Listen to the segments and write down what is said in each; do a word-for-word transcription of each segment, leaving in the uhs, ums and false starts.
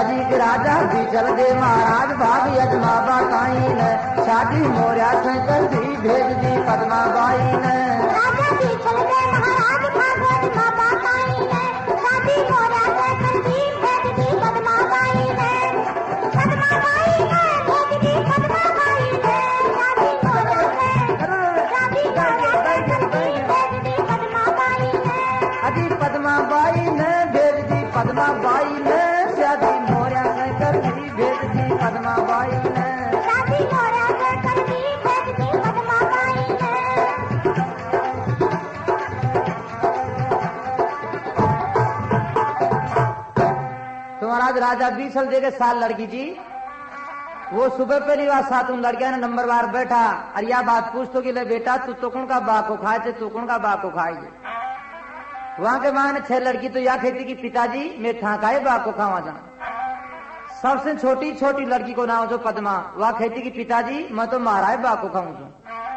अजी के राजा भी चल दे महाराज भाग यजमा बाई ने शादी मोरिया से कर दी भेज दी पद्मा बाई ने राजा भी चल दे महाराज भाग यजमा बाई ने शादी मोरिया से कर दी भेज दी पद्मा बाई ने पद्मा बाई ने भेज दी पद्मा बाई ने शादी मोरिया से शादी मोरिया से कर दी भेज दी पद्मा बाई ने अजी पद्मा बाई ने भेज दी पद्मा बाई ने शादी मोरिया से कर दी भेज दी पद्मा बाई ने शादी मोरिया से कर दी भेज दी पद्मा बाई ने तो महाराज राजा बीसल दे के साल लड़की जी वो सुबह पहली बार सातों लड़किया ने नंबर बार बैठा और यह बात पूछतो कि ले बेटा तू तो कौन का बाप को खाए तू कौन का बाप को खाएगी वहां के मां ने छह लड़की तो यह कहती कि पिताजी मैं ठाकाए बाप को खावा जा सबसे छोटी छोटी लड़की को नाम जो पद्मा वह कहती कि पिताजी मैं तो महाराज बाप को खाऊं छू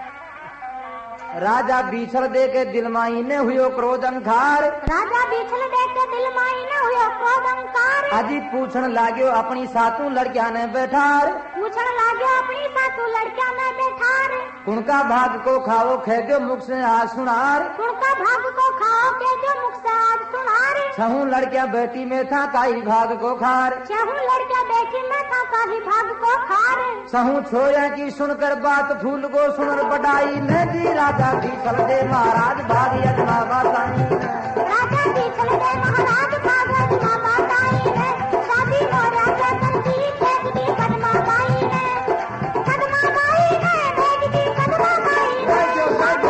राजा बीछल दे के दिलमाई ने हुयो क्रोध अंकार राजा बीछल दे के दिलमाई ने हुयो क्रोध अंकार अजी पूछन लाग्यो अपनी सातों लड़किया ने बैठार पूछन लाग्यो अपनी सातों लड़किया ने बैठार कुणका भाग को खाओ खेदो मुख से आज सुनार कुणका भाग को खाओ खेदो मुख से आज सुनार छहू लड़किया बेटी में था काई भाग को खार छहू लड़किया बेटी में था काई भाग को खार सहू छोया की सुनकर बात फूल को सुनर बढ़ाई ने जी राजा बीछल दे महाराज भाग यजमा बाई राजा बीछल दे महाराज भाग यजमा बाई ने शादी मोरिया से कर दी भेज दी पद्मा बाई ने पद्मा बाई ने भेज दी पद्मा बाई ने शादी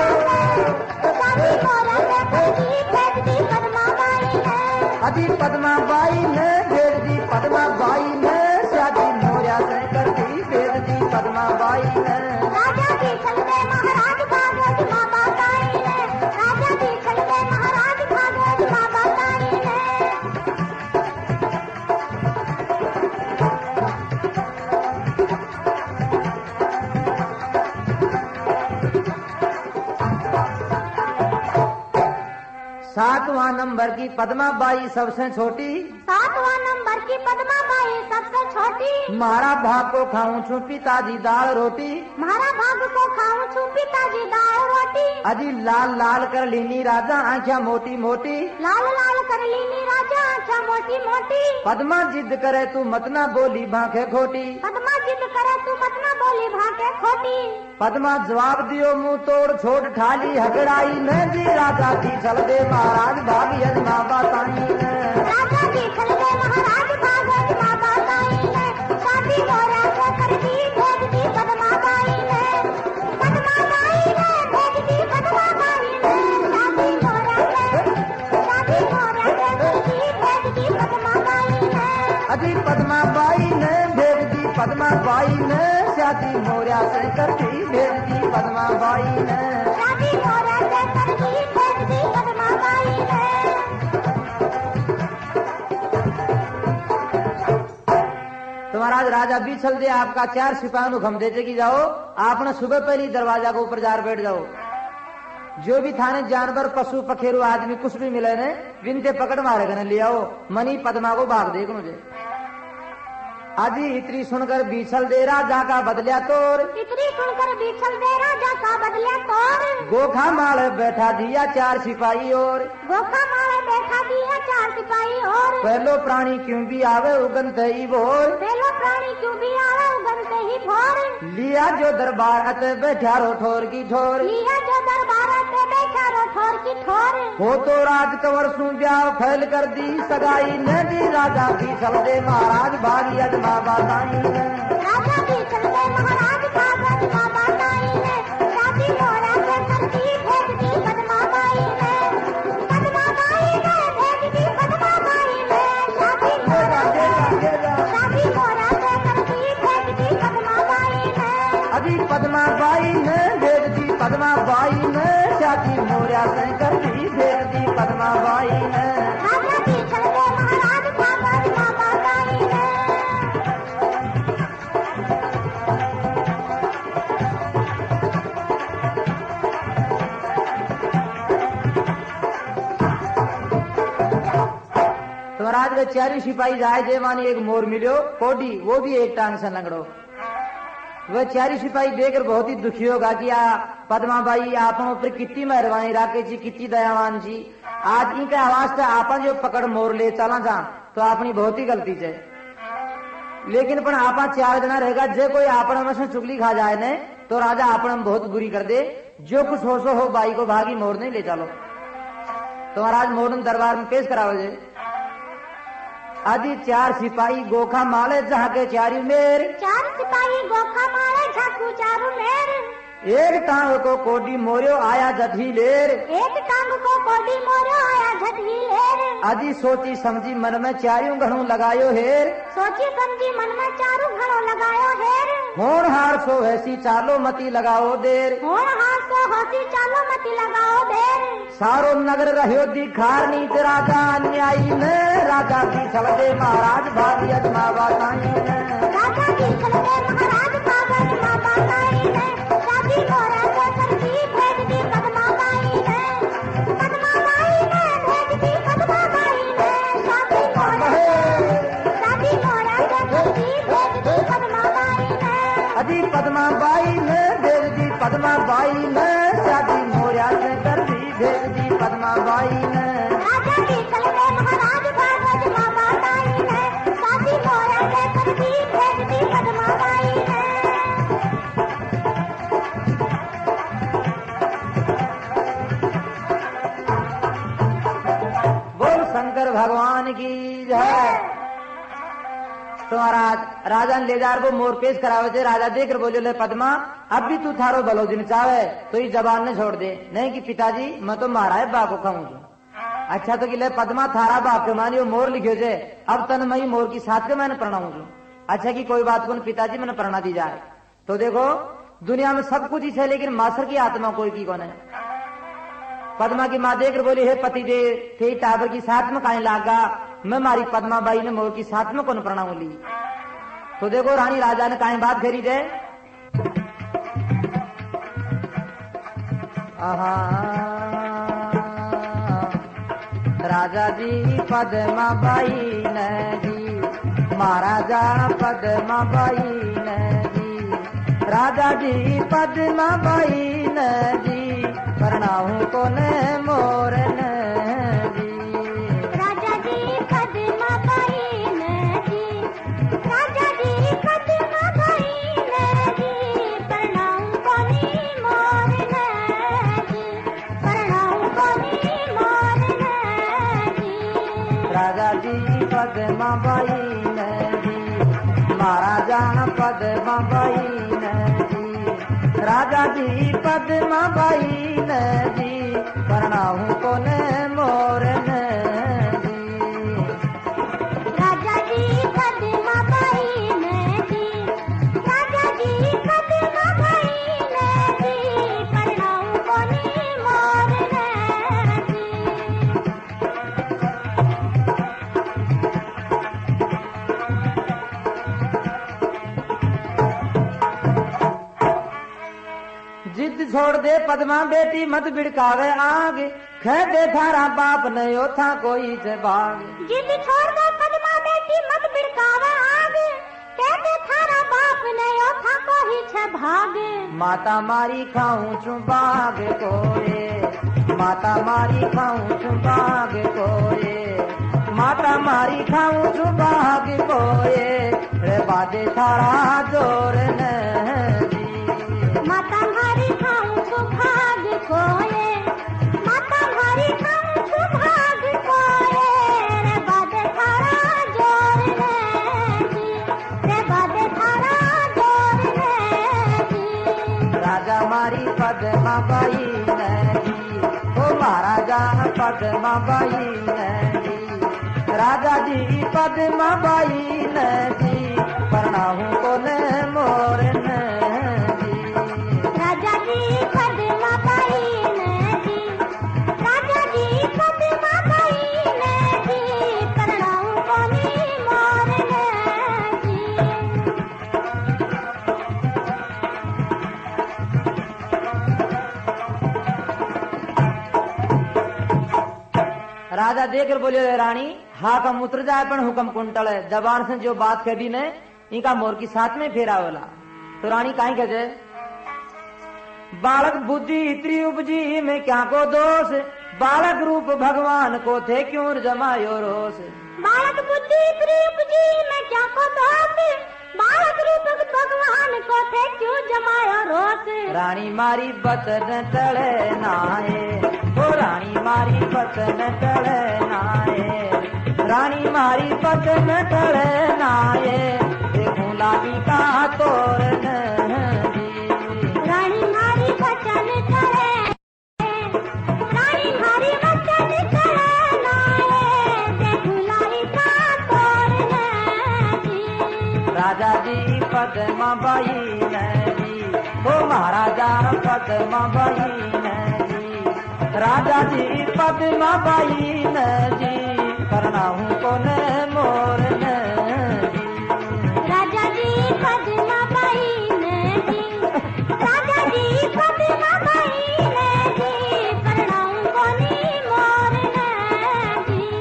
मोरिया से कर दी भेज दी पद्मा बाई ने अजी पद्मा बाई ने भेज दी पद्मा बाई ने शादी मोरिया से कर दी भेज दी पद्मा बाई ने राजा बीछल दे महाराज भाग यजमा बाई ने राजा बीछल दे महाराज भाग यजमा बाई ने सातवां नंबर की पद्मा बाई सबसे छोटी सातवां नंबर की पद्मा बाई सबसे छोटी मारा भाग को खाऊं छू पिताजी दाल रोटी मारा भाग को खाऊं छू पिताजी दाल रोटी अजी लाल लाल कर लीनी राजा आंखिया मोटी मोटी लाल लाल कर लीनी राजा आंखिया मोटी मोटी पद्मा जिद करे तू मत ना बोली भांखे खोटी पद्मा जिद करे तू मत ना बोली भांखे खोटी पद्मा जवाब दियो मुंह तोड़ छोड़ ठाली हगड़ाई ने जी राजा की चल दे महाराज भाग यजमा बाई ने राजा की चल दे महाराज भाग यजमा बाई ने शादी मोरिया से कर दी भेज दी पद्मा बाई ने पद्मा बाई ने भेज दी पद्मा बाई ने शादी मोरिया से शादी मोरिया से कर दी भेज दी पद्मा बाई ने अजी पद्मा बाई ने भेज दी पद्मा बाई ने शादी मोरिया से कर दी भेज दी पद्मा बाई ने शादी मोरिया से कर दी भेज दी पद्मा बाई ने तो महाराज राजा बीछल दे आपका चार सिपाही हुक्म देते कि जाओ आपने सुबह पहले दरवाजा को ऊपर जार बैठ जाओ जो भी थाने जानवर पशु पखेरु आदमी कुछ भी मिले ने विनते पकड़ मारे गने ले आओ मनी पद्मा को भाग देख मुझे अजी इतनी सुनकर बीछल दे राजा का बदलिया तोर इतनी सुनकर बीछल दे राजा का बदलिया तोर गोखा माल बैठा दिया चार सिपाही और गोखा माल बैठा दिया चार सिपाही और पहलो प्राणी क्यों भी आवे उगन ही भोर पहलो प्राणी क्यों भी आवे उगन ही भोर लिया जो दरबार अते बैठा रो ठोर की ठोर लिया जो दरबार अते बैठा रो ठोर की ठोर हो तो राज कंवर सू ब्याह फैल कर दी सगाई ने दी राजा बीछल दे महाराज भाग यजमा बाई ने राजा बीछल दे महाराज भाग यजमा बाई ने शादी मोरिया से कर दी भेज दी पद्मा बाई ने पद्मा बाई ने भेज दी पद्मा बाई ने शादी मोरिया से शादी मोरिया से कर दी भेज दी पद्मा बाई ने अभी पद्मा बाई ने भेज दी पद्मा बाई ने शादी मोरिया से कर दी भेज दी पद्मा बाई ने राजा बीछल दे महाराज भाग यजमा बाई ने महाराज वे चारी सिपाही जाए जे मानी एक मोर मिलो कोडी, वो भी एक टांग से लंगड़ो। वह चारी सिपाही देखकर बहुत ही दुखी होगा कि आ पद्माबाई आपन ऊपर कितनी मेहरबानी राके जी, कितनी दयावान जी। आज इनके आवाज से आपन जो पकड़ मोर ले चला जा तो अपनी बहुत ही गलती है। लेकिन पण आपा चार जना रहेगा, जे कोई आपन में से चुगली खा जाए ने तो राजा आपन बहुत बुरी कर दे। जो कुछ हो सो हो बाई को भागी मोर नहीं ले चलो। तो महाराज मोर दरबार में पेश कराओ जे। आदि चार सिपाही गोखा माले झाके चारू मेर, चार सिपाही गोखा मारे झाकू चारू मेर। एक टांग को कोडी मोरियो आया जठी लेर, एक टांग को कोडी मोरियो आया झटही लेर। आदि सोची समझी मन में चारू घणो लगायो हेर, सोची समझी मन में चारू घणो लगायो हेर। होण हार सो वैसी चालो मती लगाओ देर, होण हार सो होसी चालो मती लगाओ देर। सारो नगर रह्यो दिखारनी ते राजा अन्यायी ने, राजा की चलते महाराज भागी अजमा बाताई ने, राजा की चलते महाराज भागी अजमा बाताई ने। शादी मोरा को करती भेज दी पद्माबाई ने, पद्माबाई ने भेज दी पद्माबाई ने। शादी मोरा शादी मोरा को करती भेज दी पद्माबाई ने, अजी पद्माबाई ने भेज दी पद्माबाई ने, शादी मोरा से कर दी भेज दी पद्माबाई ने। राजा की चलते महाराज भागी अजमा बाताई ने, शादी मोरा को करती भेज दी पद्माबाई ने। शंकर भगवान की जय। तो महाराज राजा ने ले जा वो मोर पेश करावे थे। राजा देख बोले ले पद्मा, अब भी तू थारो भलो दिन चाहे तो ये जबान ने छोड़ दे, नहीं कि पिताजी मैं तो महाराज बा को खाऊं। अच्छा तो कि ले पद्मा थारा बाप के मानी वो मोर लिखियो जे, अब तन मई मोर की साथ के मैंने प्रणाऊं। अच्छा की कोई बात को पिताजी मैंने प्रणा दी जाए। तो देखो दुनिया में सब कुछ ही है, लेकिन मासर की आत्मा कोई की कौन है। पद्मा की माँ देख बोली, हे पति दे थे टाबर की साथ में काहे लागा, मैं मारी पद्माबाई ने मोर की साथ में कौन प्रणाम ली। तो देखो रानी राजा ने काहे बात फेरी दे। आहा राजा जी पद्माबाई ने जी, महाराजा पद्माबाई ने जी, राजा जी पद्माबाई ने जी, प्रणाम को ने मोर ने जी। राजा जी पद्माबाई ने जी, राजा जी पद्माबाई ने जी, प्रणाम को नी मोर ने जी, प्रणाम को नी मोर ने जी। राजा जी पद्माबाई ने जी, महाराजा पद्माबाई ने जी, राजा जी पद्माबाई ने जी, प्रणाम को ने मोर ने जी। राजा जी पद्माबाई ने जी, राजा जी पद्माबाई ने जी, प्रणाम को नी मोर ने जी। जिद छोड़ दे पद्मा बेटी मत बिड़कावे आग, कह दे थारा बाप ने ओ था कोई से भाग। जिद छोड़ दे पद्मा बेटी मत बिड़कावे आग, कह दे थारा बाप ने ओ था कोई छे भाग। माता मारी खाऊं चू बाग कोए, माता मारी खाऊं चू बाग कोए, माता मारी खाऊं चू बाग कोए, रे बादे थारा जोर ने जी। माता मारी खाऊं चू भाग कोए, माता मारी खाऊं चू भाग कोए, रे बादे थारा जोर ने जी, रे बादे थारा जोर ने जी। राजा मारी पद्माबाई ने जी, ओ महाराजा पद्माबाई ने जी, राजा जी पद्माबाई ने जी, प्रणाम को ने मोर ने जी। राजा जी पद्माबाई ने जी, राजा जी पद्माबाई ने जी, प्रणाम को नी मोर ने जी। राजा देखकर बोले रानी हा कम उतर जाए पण हुक्म कुंटल है। जबान से जो बात कह दी ने इनका मोर की साथ में फेरा वाला। तो रानी काई कहे बालक बुद्धि इतनी उपजी में क्या को दोष, बालक रूप भगवान को थे क्यों जमायो रोष। बालक बुद्धि इतनी उपजी में क्या को दोष, बालक रूप भगवान को थे क्यों जमायो रोष। रानी मारी बचन टले नाए, ओ रानी मारी बचन टले नाए, रानी मारी बचन टले नाए, देखूं लागी का तोरण जी। रानी मारी बचन टले, रानी मारी बचन टले नाए, देखूं लागी का तोरण जी। राजा जी पद्मा बाई ने जी, ओ महाराजा पद्मा बाई ने जी, राजा जी पद्मा बाई ने जी, करना हूँ कौन मोर ने जी। राजा जी पद्मा बाई ने जी, राजा जी पद्मा बाई ने जी, करना हूँ कौन मोर ने जी।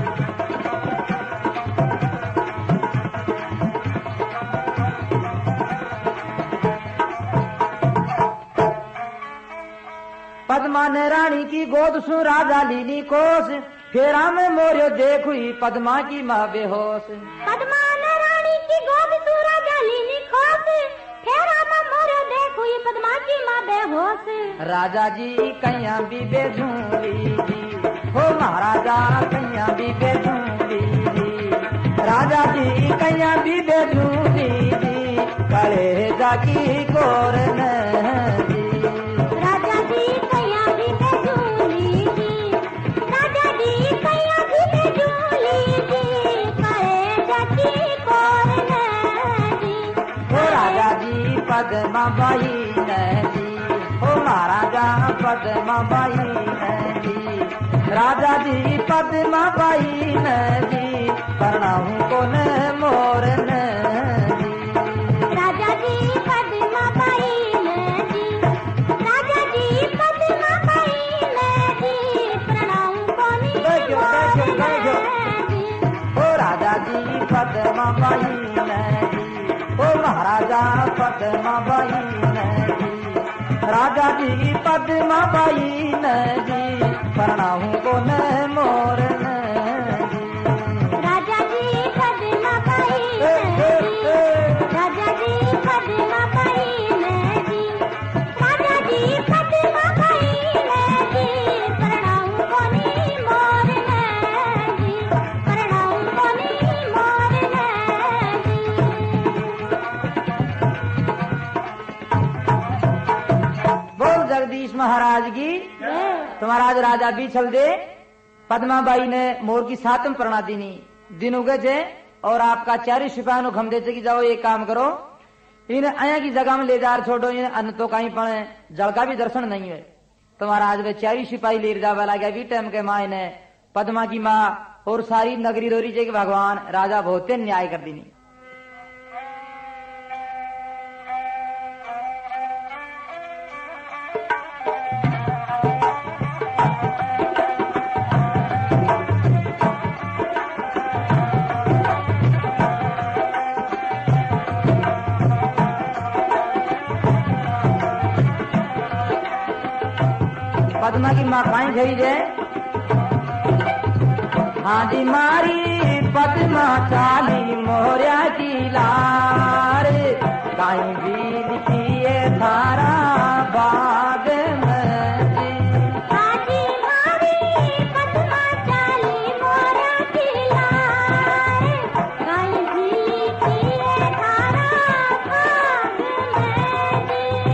पद्मा ने रानी की गोद सु राजा लीली कोस, फेरा में मोर्यो देख हुई पद्मा की माँ बेहोश। पद्मा ने रानी की गोद सु राजा लीली खोस, फेरा में मोर्यो देख हुई पद्मा की माँ बेहोश। राजा जी कैया भी बेझूली जी, हो महाराजा कैया भी बेझूली जी, राजा जी कैया भी बेझूली जी, कड़े जाकी कोर ने जी। राजा जी कैया भी बेझूली जी, राजा जी कैया भी बेझूली जी, कड़े जाकी कोर ने जी। हो राजा जी पद्मा बाई ने जी, हो महाराजा पद्मा बाई ने जी, राजा जी पद्मा बाई ने जी, करना हूँ कौन मोर ने जी। राजा जी पद्मा बाई ने जी, राजा जी पद्मा बाई ने जी, प्रणाम कोनी बैठो, बैठो, बैठो। मोर ने जी। हो राजा जी पद्मा बाई ने जी, हो महाराजा पद्मा बाई ने जी, राजा जी पद्मा बाई ने जी, करना हूँ कौन मोर ने जी। राजा जी पद्मा बाई ने जी, राजा जी पद्मा बाई ने जी, राजा जी पद्मा बाई ने जी, प्रणाम कोनी मोर ने जी, प्रणाम कोनी मोर ने जी। बोल जगदीश महाराज की। तो महाराज राजा भी चल दे, पद्मा बाई ने मोर की सातम प्रणा दीनी दिन उगे थे, और आपका चारी सिपाही नो खम देते कि जाओ एक काम करो, इन अया की जगह में ले जा छोड़ो, इन अन्न तो कहीं पड़े जल का भी दर्शन नहीं है। तो महाराज वे चारी सिपाही ले जावा लगा भी टाइम के माँ ने पद्मा की माँ और सारी नगरी रोरी जे भगवान राजा बहुत न्याय कर दीनी। पद्मा की माँ काई गई जे, हाँ जी मारी पद्मा चाली मोरिया की लार, काई भी लिखिए थारा बाग में जी। हाँ जी मारी पद्मा चाली मोरिया की लार, काई भी लिखिए थारा बाग में जी।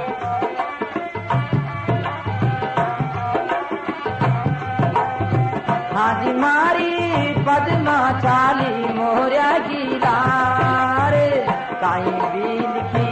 हाँ जी मारी पद्मा चाली मोरिया की लार, काई भी लिखी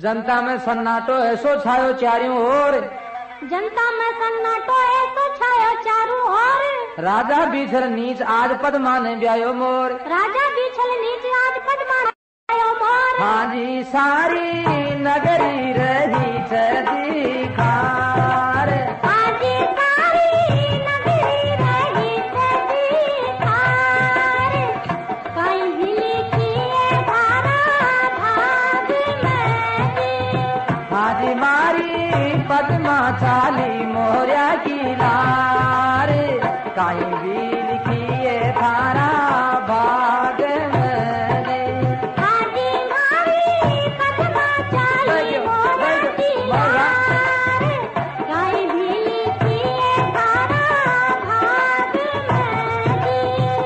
जनता में सन्नाटो ऐसो छायो चारों ओर, जनता में सन्नाटो ऐसो छायो चारों ओर। राजा बिछल नीच आज पद्मा ने ब्यायो मोर, राजा बिछल नीच आज पद्मा ने ब्यायो मोर। हाँ जी सारी नगरी रही छदी खार, हाँ जी सारी नगरी रही छदी खार। कहीं हिली किए धारा भाग में जी, हाँ जी मारी पद्मा चाली मोरिया की लार, काई भी लिखिए थारा भाग में जी। हाँ जी मारी पद्मा चाली मोरिया की लार, कहीं हिली किए धारा भाग में जी।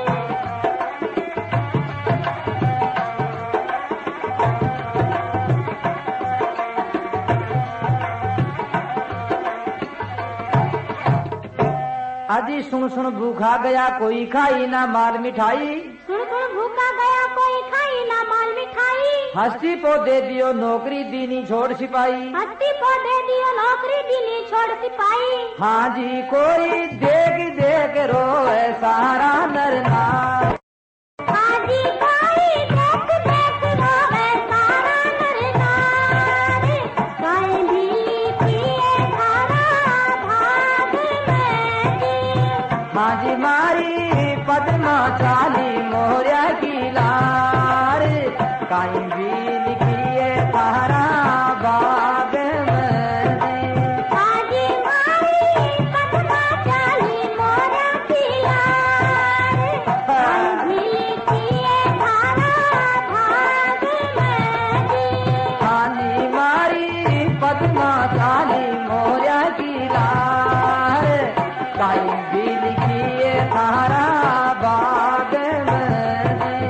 अजी सुन सुन भूखा गया कोई खाई ना माल मिठाई, सुन सुन भूखा गया कोई खाई ना माल मिठाई। हस्ती को दे दियो नौकरी दीनी छोड़ सिपाही, हस्ती को दे दियो नौकरी दीनी छोड़ सिपाही। हाँ जी कोई देख देख रोए सारा नर नार, हाँ जी कोई देख देख रोवे सारा नर नार। कहीं भी किए धारा भाग में जी, हाँ जी मारी पद्मा चाली मोरिया की लार, काई भी लिखिए तारा बाग में जी। हाँ जी मारी पद्मा चाली मोरिया की लार, कहीं भी किए धारा भाग में जी। हाँ जी मारी पद्मा चाली मोरिया की लार, काई भी लिखिए तारा बाग में जी।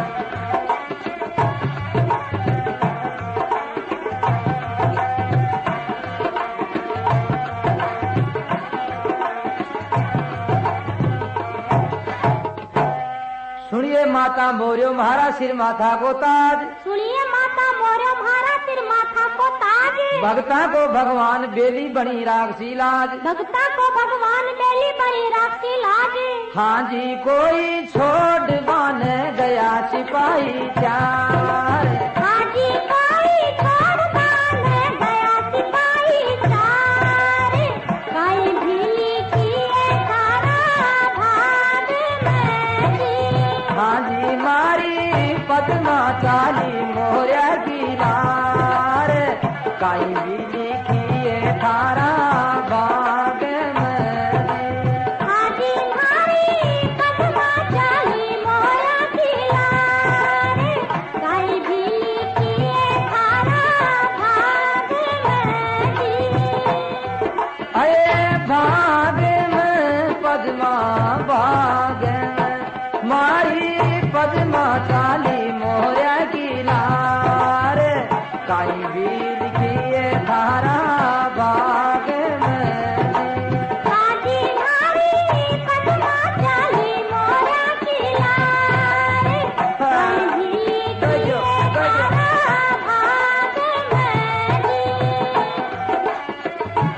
सुनिए माता मोरियो महारा सिर माथा को ताज, सुनिए माता मोरो मारा सिर माथा को ताज। भक्ता को भगवान बेली बनी राक्षी लाज, भक्ता को भगवान बेली बड़ी राक्षी लाज। हाँ जी कोई छोड़ बाने गया सिपाही चार, हाँ जी कोई छोड़ बाने गया सिपाही चार। कहीं भी किए तारा भाग में जी, हाँ जी मारी पद्मा चाली मोरिया की लार, काई भी लिखिए थारा बाग में जी। हाँ जी मारी पद्मा चाली मोरा की लार, कहीं भी किए तारा भाग में जी। अये भाग में पद्मा भाग में मारी पद्मा चाली मोरिया की लार, काई भी लिखिए थारा बाग में जी। हाँ जी मारी पद्मा चाली मोरा की लार, कहीं भी किए तारा भाग में जी।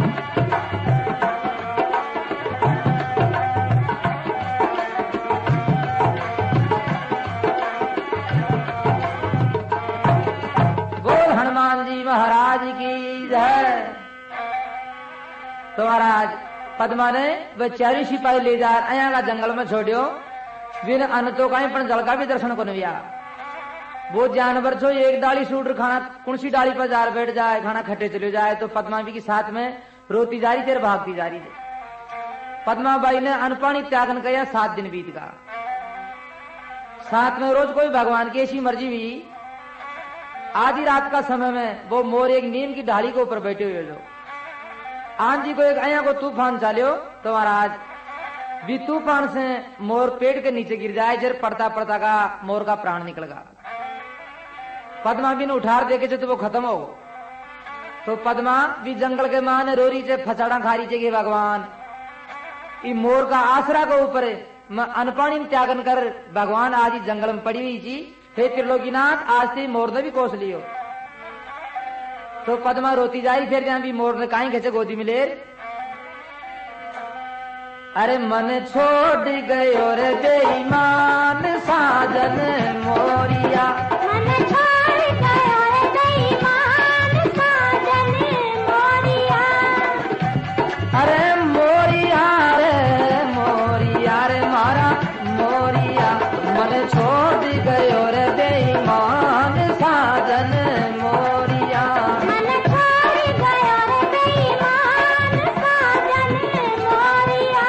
बोल हनुमान जी महाराज की जय। तो महाराज पद्मा ने वह चारी सिपाही ले जा अया का जंगल में छोड़ियो, बिन अन्न तो कहीं पण जल का भी दर्शन को नविया। वो जानवर जो एक डाली सूट खाना कौन सी डाली पर जार बैठ जाए खाना खट्टे चले जाए, तो पद्मा भी के साथ में रोती जा रही थी और भागती जा रही थी। पद्मा बाई ने अन्न पानी त्यागन किया, सात दिन बीत गया। साथ में रोज कोई भगवान की ऐसी मर्जी हुई, आधी रात का समय में वो मोर एक नीम की ढाली के ऊपर बैठे हुए जो आंधी को एक अया को तूफान चालियो, तो महाराज भी तूफान से मोर पेड़ के नीचे गिर जाए, जर पड़ता पड़ता का मोर का प्राण निकल गया। पद्मा भी ने उठार देखे जो तो वो खत्म हो। तो पद्मा भी जंगल के मान रोरी से फसाड़ा खारी चे भगवान ई मोर का आसरा के ऊपर अनपाणी त्यागन कर भगवान आज ही जंगल में पड़ी हुई थी। हे त्रिलोकीनाथ आज से मोर ने भी कोस लियो। तो पद्मा रोती जाई फिर जहां भी मोर ने काई कैसे गोदी मिले। अरे मन छोड़ गयो रे बेईमान साजन मोरिया, मन छोड़ गयो रे बेईमान साजन मोरिया। अरे मोरिया रे मोरिया रे मारा मोरिया, मन छोड़ गयो रे बेईमान साजन मोरिया, मन छोड़ गयो रे बेईमान साजन मोरिया।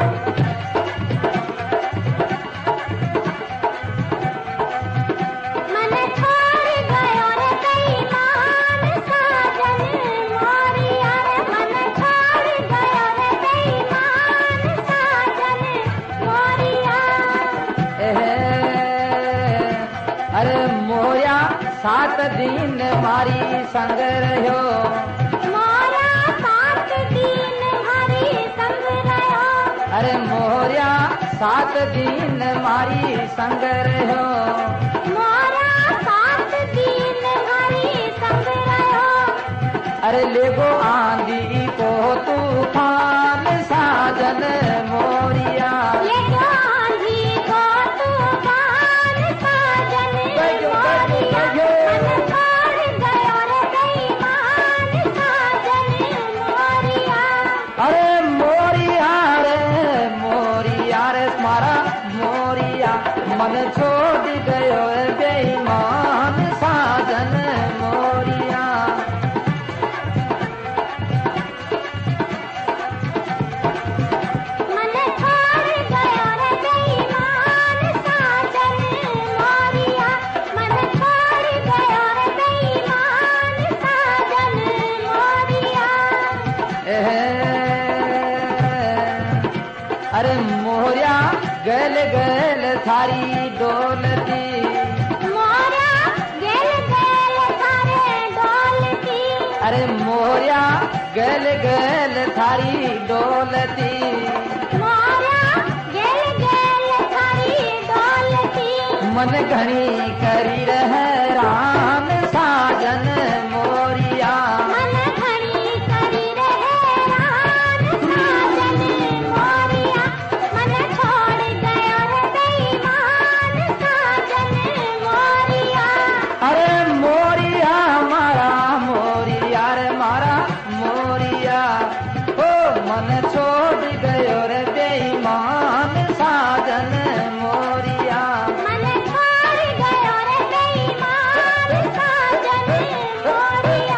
मन छोड़ गयो रे बेईमान साजन मोरिया रे, मन छोड़ गयो रे बेईमान साजन मोरिया। एहे, अरे मोरिया सात दिन मारी संग रहो, मोरा सात दिन हरी संग रहो, अरे मोरिया सात दिन मारी संग रहो, मोरा सात दिन हरी संग रहो। अरे लेगो आंधी को तूफान साजन मोरिया, ये जो आंधी को तूफान साजन बैठो, बैठो, मोरिया, बैठो। मन छोड़ गयो रे बेईमान साजन मोरिया। अरे मोरिया रे मोरिया रे मारा मोरिया, मन छोड़ गयो रे बेईमान साजन मोरिया। मन छोड़ गयो रे बेईमान साजन मोरिया, मन छोड़ गयो रे बेईमान साजन मोरिया। एहे, अरे मोरिया गल गल थारी डोलती, मोरा गेल गेल थारे डोलती, अरे मोरिया गल गल थारी डोलती, मोरा गेल गेल थारी डोलती। मन घनी करी रहरान साजन मोरिया, मन घड़ी करी रहे रान साजन मोरिया, मन छोड़ गयो रे बेईमान साजन मोरिया। अरे मोरिया मारा मोरिया रे मारा मोरिया, ओ मन छोड़ गयो रे बेईमान साजन मोरिया। मन छोड़ गयो रे बेईमान साजन मोरिया।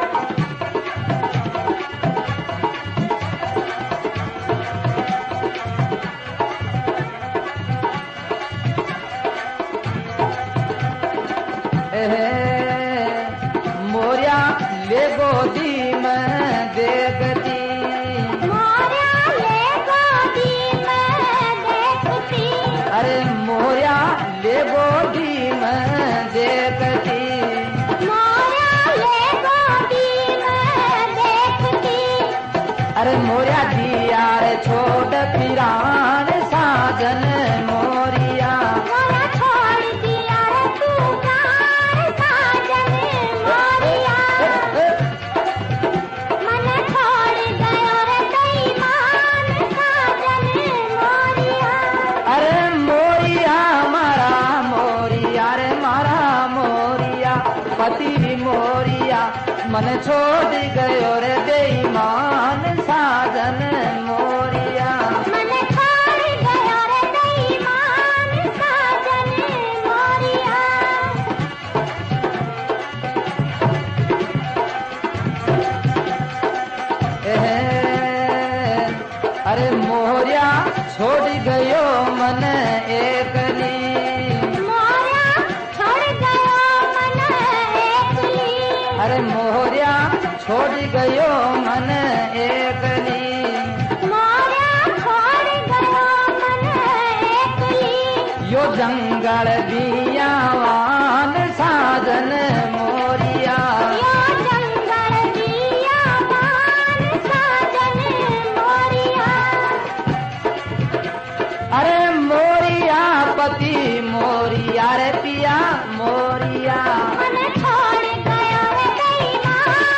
एहे, मोरिया ले गोदी में देखती, मोरिया ले गोदी में देखती, अरे मोरिया ले गोदी में देखती, मोरिया ले गोदी में देखती। अरे मोरिया दिया रे छोड़ पिरान साजन मोरिया, मोरा छोड़ दिया रे तू प्यार साजन मोरिया। मन छोड़ गयो रे बेईमान साजन मोरिया। अरे मोरिया मारा मोरिया रे मारा मोरिया, पति मोरिया मन छोड़ गयो रे बेईमान साजन मोरिया। मन छोड़ गयो रे बेईमान साजन मोरिया। एहे, अरे मोरिया छोड़ गयो मन एकली, मोरिया छोड़ गयो मन एकली, अरे मोरिया छोड़ गयो मन एकली, मोरिया छोड़ गयो मन एकली। यो जंगल बियावान साजन मोरिया, यो जंगल बियावान साजन मोरिया। अरे मोरिया पति मोरिया रे पिया मोरिया, मन छोड़ गयो रे बेईमान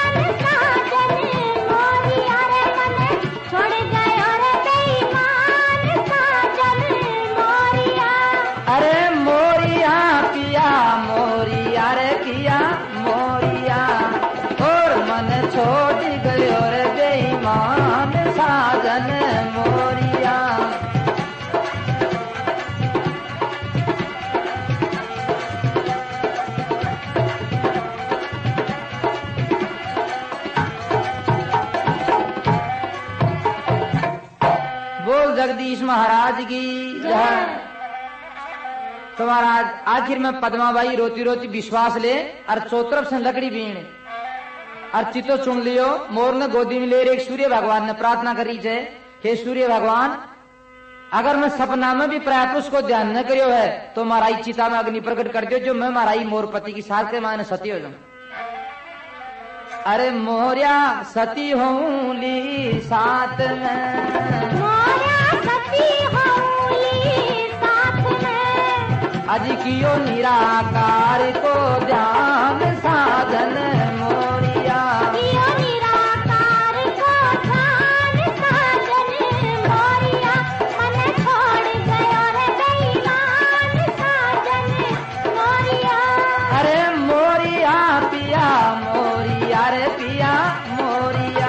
महाराज की जय। तो महाराज आखिर में पद्माबाई रोती रोती विश्वास ले और चौतरफ से लकड़ी बीण और चितो चुन लियो। मोर ने गोदी में ले एक सूर्य भगवान ने प्रार्थना करी है, हे सूर्य भगवान, अगर मैं सपना में भी प्रायपुष को ध्यान न करियो है तो माराई चिता में अग्नि प्रकट कर दियो, जो मैं माराई मोरपति की साथ के माने सती हो जाऊं। अरे मोरिया सती होऊली साथ में, मोरिया सती होऊली साथ में, अज कियो निराकार को ध्यान साधन मोरिया, कियो निराकार को ध्यान साधन मोरिया, मन छोड़ गयो रे बेईमान साधन मोरिया। अरे मोरिया पिया मोरिया रे पिया मोरिया,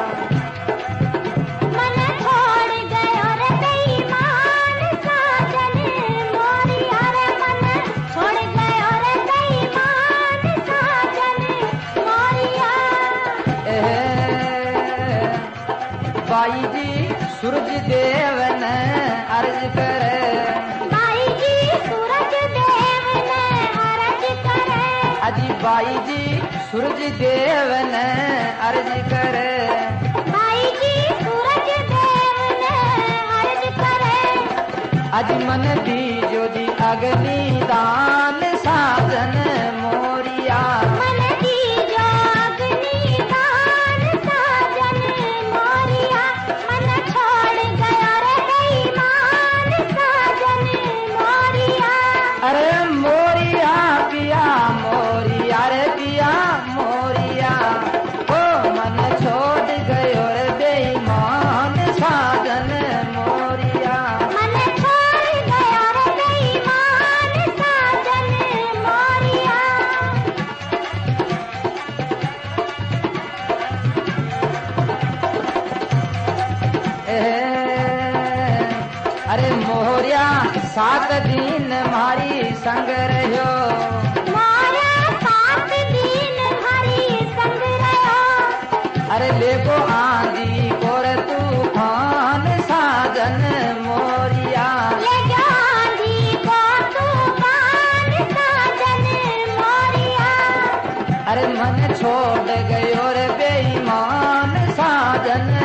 मन छोड़ गयो रे बेईमान साजन मोरिया रे, मन छोड़ गयो रे बेईमान साजन मोरिया। ए बाई जी सूरज देव ने अर्ज करे, बाई जी सूरज देव ने अर्ज करे, अजी बाई जी सूरज देव ने अर्ज करे, बाई जी सूरज देव ने अर्ज करे, अज मन दीजो जी अग्नि दान साधन मोरिया, मन दीजो अग्नि दान साजन मोरिया, मन छोड़ गया रे बेईमान साजन मोरिया। अरे मोरिया पिया मोरिया रे पिया मोरिया, ओ मन छोड़ गयो रे बेईमान साधन मोरिया, मन छोड़ गया रे बेईमान साजन मोरिया। ए, अरे मोरिया सात दिन मारी संग रहो, मोरिया सात दिन हरी संग रहो, अरे लेको आंधी कोर तूफान साजन मोरिया, ले जांधी को तूफान साजन मोरिया। अरे मन छोड़ गयो रे बेईमान साजन